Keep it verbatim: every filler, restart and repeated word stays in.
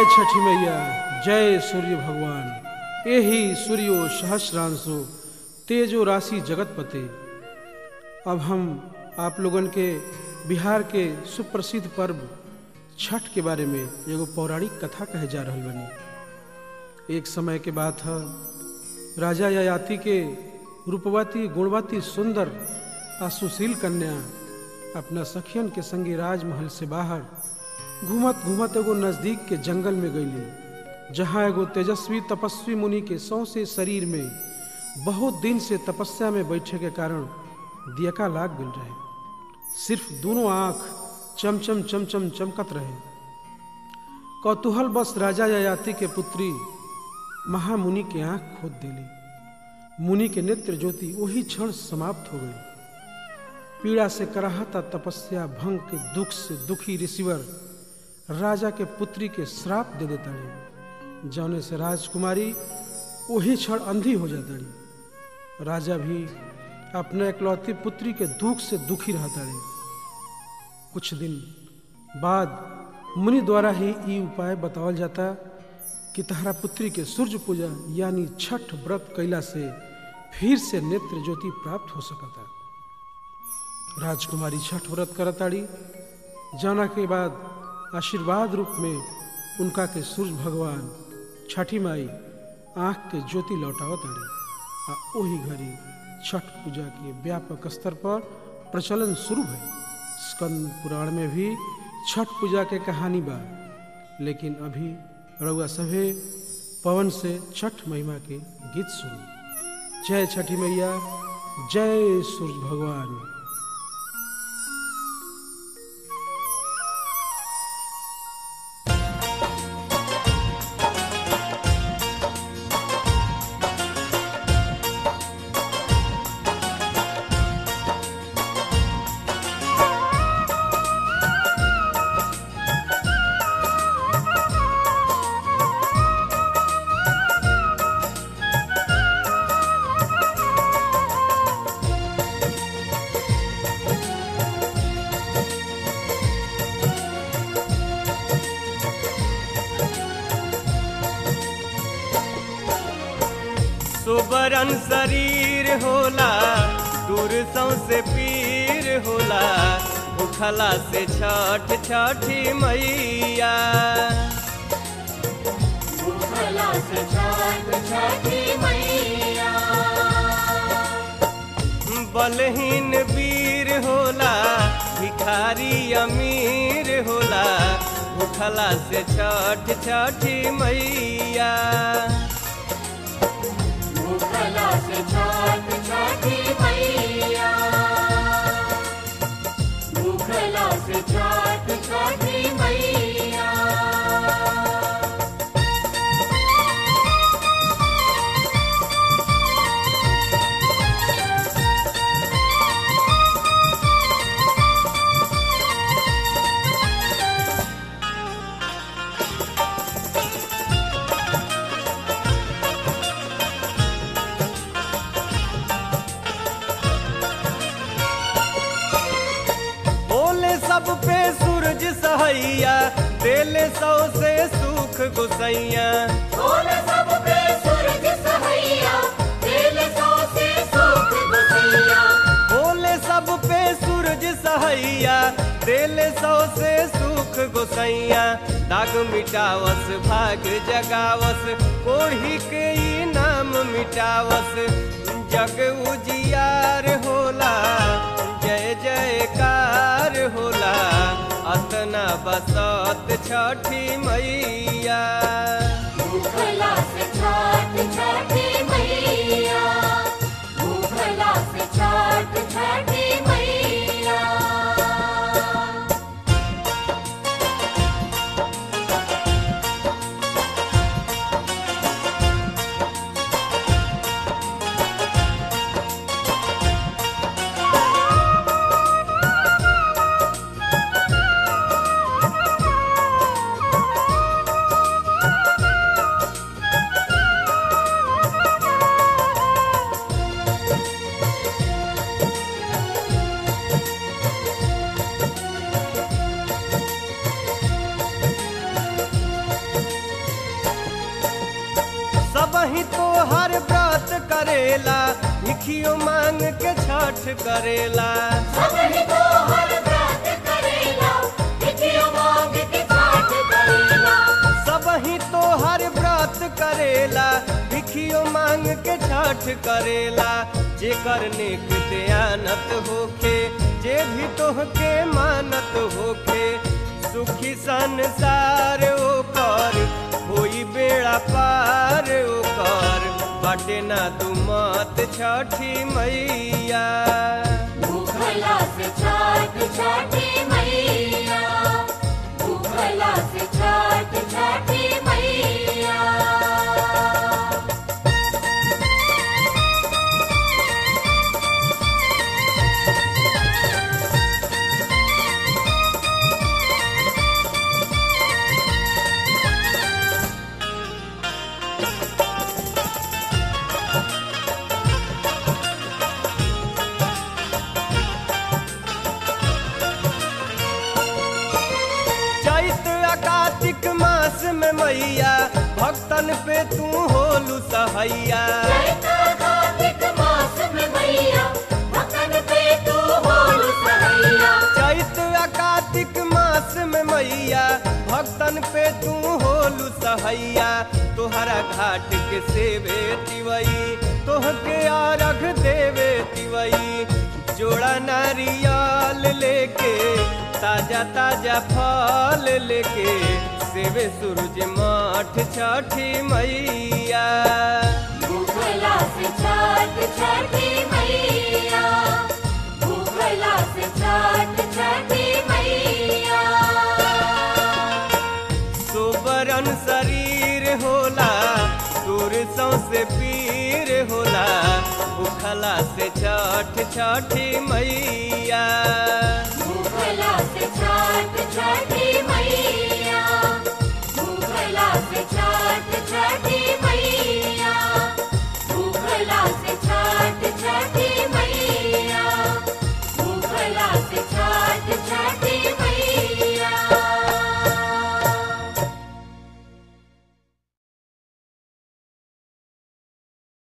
जय छठी मैया, जय सूर्य भगवान। यही सूर्यो सहस्रांशो तेजो राशि जगतपते। अब हम आप लोगन के बिहार के सुप्रसिद्ध पर्व छठ के बारे में एगो पौराणिक कथा कहे जा रहल बनी। एक समय के बात है, राजा ययाति के रूपवती गुणवती सुंदर आ सुशील कन्या अपना सखियन के संगे राजमहल से बाहर घूमत घूमत एगो नजदीक के जंगल में गईली, जहाँ एगो तेजस्वी तपस्वी मुनि के सौंसे शरीर में बहुत दिन से तपस्या में बैठे के कारण दियका लाग गई रहे। सिर्फ दोनों आंख चमचम चमचम चमकत रहे। कौतूहल बस राजा ययाति के पुत्री महामुनि के आंख खोद देली। मुनि के नेत्र ज्योति वही क्षण समाप्त हो गई। पीड़ा से कराहता तपस्या भंग के दुख से दुखी ऋषिवर राजा के पुत्री के श्राप दे देता रही, जाने से राजकुमारी वही क्षण अंधी हो जाता रही। राजा भी अपने इकलौती पुत्री के दुख से दुखी रहता रहे। कुछ दिन बाद मुनि द्वारा ही ये उपाय बतावल जाता कि तहरा पुत्री के सूर्य पूजा यानी छठ व्रत कैला से फिर से नेत्र ज्योति प्राप्त हो सकता। राजकुमारी छठ व्रत करताड़ी, जाना के बाद आशीर्वाद रूप में उनका के सूर्य भगवान छठी माई आँख के ज्योति लौटावताड़ी। आ वही घड़ी छठ पूजा के व्यापक स्तर पर प्रचलन शुरू है। स्कंद पुराण में भी छठ पूजा के कहानी बा, लेकिन अभी रउआ सभे पवन से छठ महिमा के गीत सुनी। जय छठी मैया, जय सूर्य भगवान। सुबरन शरीर होला, दूर से पीर होला, भूखला से छठ छठी मैया। भूखला से छठ छठी मैया। बलहीन वीर होला, भिखारी अमीर होला, भूखला से छठ छठी मैया। भूखला से छठ छठी मैया। भूखला से छठ छठी मैया। सब पे सूरज सहैया, देले सौ से सुख गुसैया। बोले सब पे सूरज सहैया, देले सौ से सुख गुसैया। बोले सब पे सूरज सहैया, देले सौ से सुख गुसैया। दाग मिटावस भाग जगावस, कोढ़ी के ई नाम मिटावस। जग उजियार होला, जय जयकार होला, अतना बसत छठी मैया। भूखला से छठ छठी मैया। भूखला से छठ छठी मैया। हर व्रत करेला भिखियो मांग के छठ करेला सब ही तो हर व्रत करेला भिखियो मांग के छठ करेला सब ही तो हर व्रत करेला भिखियो मांग के छठ करेला जेकर नेक दयानत होखे जे भी तोहके मानत होखे सुखी संसार ओकर होई बेड़ा पार ओकर बाटे ना तू मत छठी मैया भूखला से छठ छठी मैया भूखला से छठ छठी मैया कार्तिक मास में मैया भक्तन पे तू होलू सहैया कार्तिक मास में मैया भक्तन पे तू होलू सहैया चैत कार्तिक मास में मैया भक्तन पे तू होलू सहैया तोहरा घाट के सेवे तिवई तोहके आरघ देवे तिवई जोड़ा नारियल लेके ताजा ताजा फल लेके सेवे सूरज माठ छठी मैया भूखला से छठ छठी मैया भूखला से छठ छठी मैया सोबरन शरीर होला तोर सौसे पीर होला भूखला से छठ छठी मैया भूखला से छठ छठी